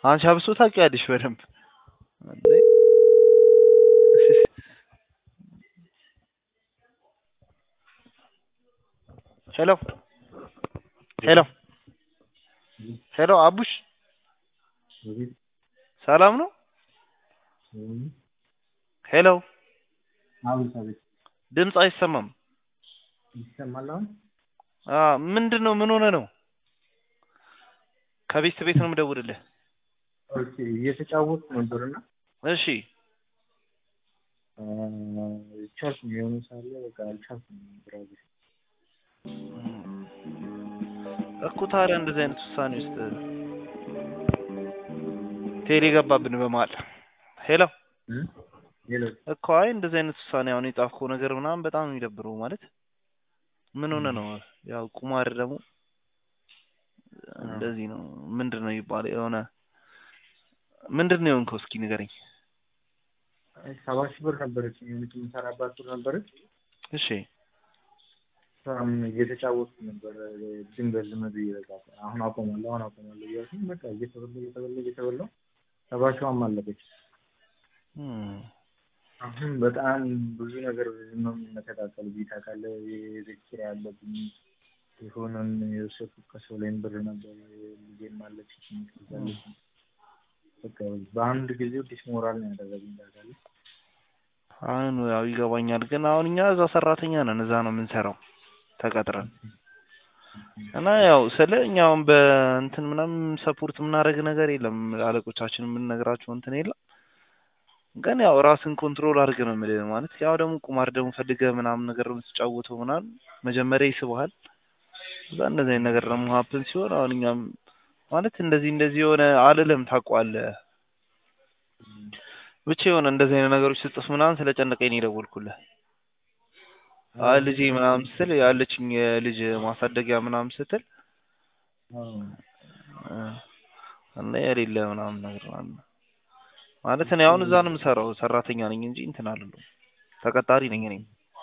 አንቺ አብሶ ታውቂያለሽ በደንብ እንዴ? ሄሎ ሄሎ ሄሎ አቡሽ ሰላም ነው? ሄሎ ድምጽ አይሰማም። ይሰማል? ምንድነው? ምን ሆነ ነው? ከቤት ቤት ነው የምደውልልህ። ኦኬ እየተጫወትኩ ነበርና እሺ ቻልኩኝ የሆነ ሳለ በቃ አልቻልኩም። ብራዚል እኮ ታዲያ እንደዚህ አይነት ውሳኔ ውስጥ ቴሌ ገባብን በመሃል። ሄሎ ሄሎ እኮ አይ እንደዚህ አይነት ውሳኔ አሁን የጻፍከው ነገር ምናምን በጣም የሚደብረው ማለት ምን ሆነ ነው? ያው ቁማር ደግሞ እንደዚህ ነው። ምንድነው ይባል የሆነ ምንድነው የሆንከው? እስኪ ንገረኝ። 7,000 ብር ነበረች የምሰራባት ብር ነበረች። እሺ እየተጫወትኩ ነበር ድንገት ዝም ብዬ በቃ አሁን አቆማለሁ እያልኩኝ በቃ እየተበላሁ 7,000 አለቀች። አሁን በጣም ብዙ ነገር ነው የሚመተካከል ቢታ ካለ የቤት ኪራይ አለብኝ። የሆነን የወሰድኩት ከሰው ላይ ብር ነበር ልጄም አለች ትንሽ በቃ በአንድ ጊዜ ዲስሞራል ነው ያደረገኝ ታውቃለህ። አሁን ያው ይገባኛል፣ ግን አሁን እኛ እዛ ሰራተኛ ነን፣ እዛ ነው የምንሰራው ተቀጥረን እና ያው ስለኛውም በእንትን ምናምን ሰፖርት የምናደርግ ነገር የለም። አለቆቻችን የምንነግራቸው እንትን የለም። ግን ያው ራስን ኮንትሮል አድርገ ነው የምልህ። ማለት ያው ደግሞ ቁማር ደግሞ ፈልገህ ምናምን ነገር የምትጫወተው ምናምን መጀመሪያ ይስብሃል። እዛ እንደዚህ አይነት ነገር ደግሞ ሀፕን ሲሆን አሁን እኛም ማለት እንደዚህ የሆነ አልልም ታውቀዋለህ። ብቻ የሆነ እንደዚህ አይነት ነገሮች ስጽፍ ምናምን ስለጨነቀኝ ነው የደወልኩልህ። ልጄ ምናምን ስትል ያለችኝ ልጅ ማሳደጊያ ምናምን ስትል እና የሌለ ምናምን ነገር ማለት እኔ አሁን እዛ ነው የምሰራው፣ ሰራተኛ ነኝ እንጂ እንትን አይደለም፣ ተቀጣሪ ነኝ እኔ።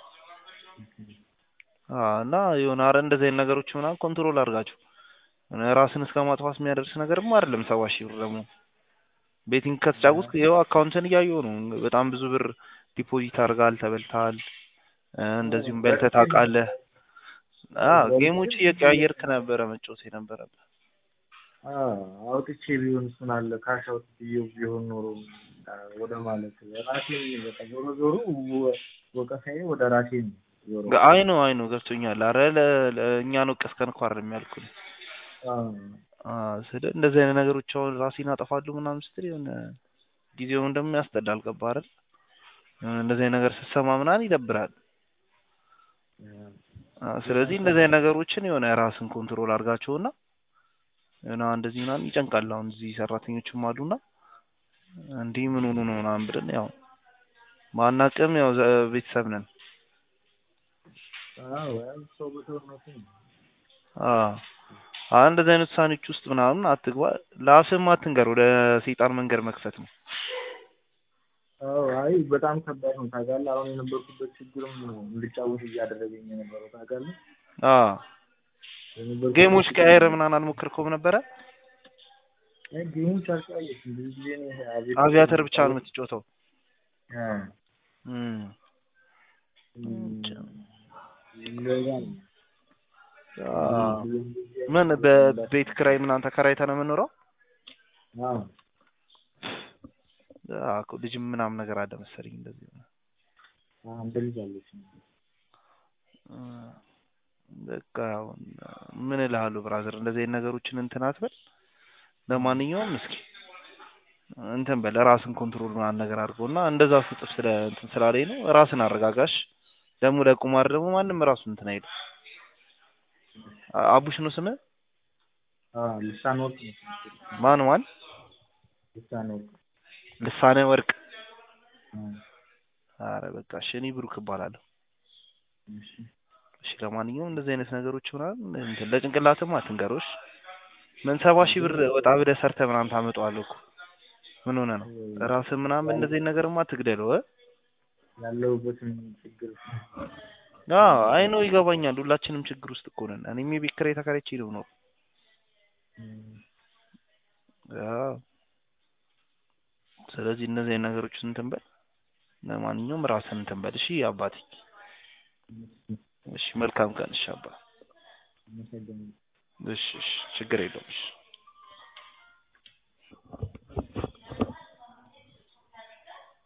እና የሆነ አረ እንደዚህ አይነት ነገሮች ምናምን ኮንትሮል አድርጋችሁ ራስን እስከ ማጥፋት የሚያደርስ ነገርም አይደለም። 7,000 ብር ደግሞ ቤቲንግ ከተጫወትክ ይኸው አካውንትን እያየሁ ነው። በጣም ብዙ ብር ዲፖዚት አድርጋል፣ ተበልተሃል። እንደዚሁም በልተህ ታውቃለህ። ጌሞች እየቀያየርክ ነበረ መጫወት የነበረብህ። አውጥቼ ቢሆን እሱን አለ ካሽ አውጥቼ ቢሆን ኖሮ ወደ ማለት ራሴ በቃ ዞሮ ወቀሳዬ ወደ ራሴ ነው። አይ ነው ገብቶኛል። አረ ለእኛ ነው ቀስከን እኮ አይደለም ያልኩህ። ስለ እንደዚህ አይነት ነገሮች አሁን ራሴን አጠፋለሁ ምናምን ስትል የሆነ ጊዜው እንደሚያስጠላል ገባህ አይደል? እንደዚህ አይነት ነገር ስትሰማ ምናምን ይደብራል። ስለዚህ እንደዚህ አይነት ነገሮችን የሆነ ራስን ኮንትሮል አድርጋቸውና እና እንደዚህ ምናምን ይጨንቃል። አሁን እዚህ ሰራተኞችም አሉና እንዲህ ምን ሆኖ ነው ምናምን ብለን ያው ማናቀም ያው ቤተሰብ ነን። ሰው በተወርነቱ እንደዚህ አይነት ውሳኔዎች ውስጥ ምናምን አትግባ። ለአስም አትንገር፣ ወደ ሰይጣን መንገድ መክፈት ነው። አይ በጣም ከባድ ነው ታውቃለህ። አሁን የነበርኩበት ችግርም ነው እንድጫወት እያደረገኝ የነበረው ታውቃለህ። ጌሞች ቀያየረ ምናምን አልሞከርከውም ነበረ? ጌሞች አልቀያየርኩም። ብዙ ጊዜ ነው አቪያተር ብቻ ነው የምትጫወተው? ምን በቤት ክራይ ምናምን ተከራይተህ ነው የምኖረው? ልጅም ምናምን ነገር አለ መሰለኝ እንደዚህ ነው። አንድ ልጅ አለች። በቃ ምን እልሃለሁ ብራዘር፣ እንደዚህ አይነት ነገሮችን እንትን አትበል። ለማንኛውም እስኪ እንትን በል ራስን ኮንትሮል ምናምን ነገር አድርጎና እንደዛ ስጥፍ ስለ እንትን ስላለኝ ነው። ራስን አረጋጋሽ። ደግሞ ለቁማር ደግሞ ማንም ራሱ እንትን አይደል። አቡሽ ነው ስምህ? ልሳነ ወርቅ። ማን? ልሳነ ወርቅ። አረ በቃ እኔ ብሩክ እባላለሁ። እሺ ለማንኛውም እንደዚህ አይነት ነገሮች ምናምን እንትን ለጭንቅላትም አትንገሮሽ። ምን 7,000 ብር ወጣ ብለህ ሰርተህ ምናምን ታመጣዋለህ እኮ። ምን ሆነ ነው? ራስህ ምናምን እንደዚህ ነገርማ አትግደለው። ያለሁበትን ችግር አይ ነው ይገባኛል። ሁላችንም ችግር ውስጥ እኮ ነን። እኔም የቤት ኪራይ ተከራይቼ ነው። ስለዚህ እነዚህ ነገሮች እንትን በል። ለማንኛውም ራስህን እንትን በል እሺ አባቴ። እሺ መልካም ቀን እሺ አባ። አመሰግናለሁ። እሺ ችግር የለውም እሺ።